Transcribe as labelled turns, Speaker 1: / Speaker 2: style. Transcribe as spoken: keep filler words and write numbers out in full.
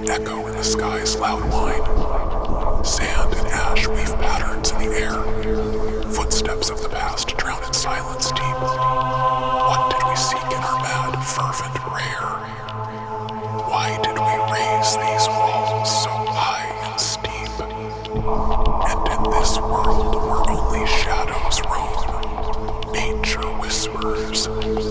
Speaker 1: echo in the sky's loud whine. Sand and ash weave patterns in the air. Footsteps of the past drown in silence deep. What did we seek in our mad, fervent prayer? Why did we raise these walls so high and steep? And in this world where only shadows roam, nature whispers,